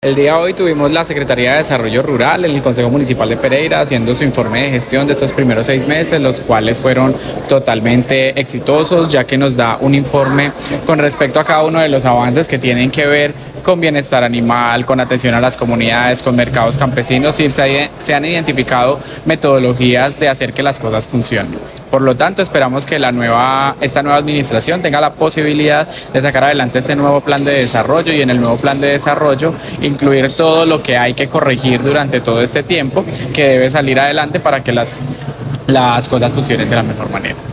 El día de hoy tuvimos la Secretaría de Desarrollo Rural en el Consejo Municipal de Pereira haciendo su informe de gestión de estos primeros 6 meses, los cuales fueron totalmente exitosos, ya que nos da un informe con respecto a cada uno de los avances que tienen que ver con bienestar animal, con atención a las comunidades, con mercados campesinos, y se han identificado metodologías de hacer que las cosas funcionen. Por lo tanto, esperamos que esta nueva administración tenga la posibilidad de sacar adelante este nuevo plan de desarrollo, y en el nuevo plan de desarrollo incluir todo lo que hay que corregir durante todo este tiempo que debe salir adelante para que las cosas funcionen de la mejor manera.